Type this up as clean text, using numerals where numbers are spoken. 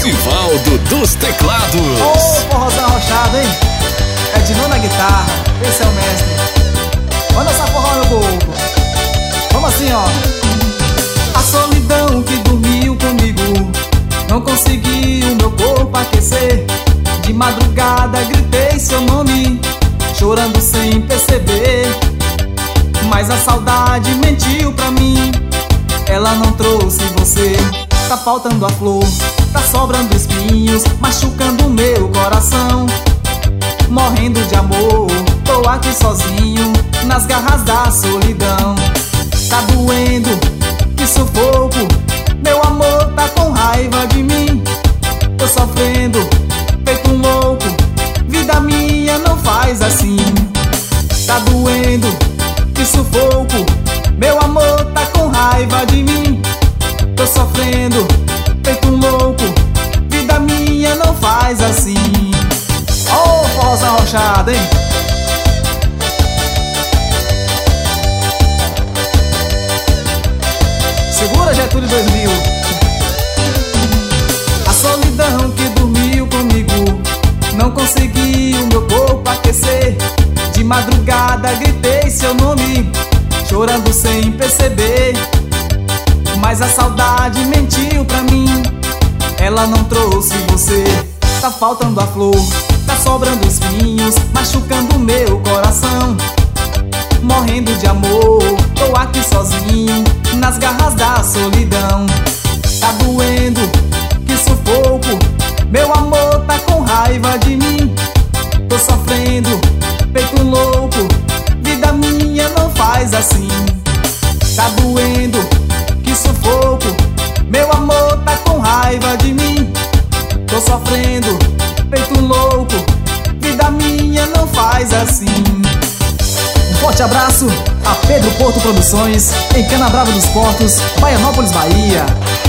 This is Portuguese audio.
Sivaldo dos teclados. Ô, forrozão arrochado, hein? É de novo na guitarra, esse é o mestre. Manda essa forró, meu povo. Vamos assim, ó. A solidão que dormiu comigo não conseguiu meu corpo aquecer. De madrugada gritei seu nome, chorando sem perceber. Mas a saudade mentiu pra mim, ela não trouxe você. Tá faltando a flor, tá sobrando espinhos, machucando o meu coração. Morrendo de amor, tô aqui sozinho, nas garras da solidão. Tá doendo, que sufoco, meu amor tá com raiva de mim. Tô sofrendo, feito um louco, vida minha não faz assim. Tá doendo, que sufoco, meu amor tá com raiva de mim. Tô sofrendo, feito um louco, vida minha não faz assim. Ô, forrozão arrochado, hein? Segura Getúlio 2000. A solidão que dormiu comigo não conseguiu meu corpo aquecer. De madrugada gritei seu nome, chorando sem perceber. Mas a saudade mentiu pra mim, ela não trouxe você. Tá faltando a flor, tá sobrando espinhos, machucando o meu coração. Morrendo de amor, tô aqui sozinho, nas garras da solidão. Tá doendo, que sufoco, meu amor tá com raiva de mim. Tô sofrendo, feito um louco, vida minha não faz assim. Tá doendo, que sufoco, meu amor tá com raiva de mim. Tô sofrendo, feito um louco, vida minha não faz assim. Um forte abraço a Pedro Porto Produções, em Canabrava dos Portos, Baianópolis, Bahia.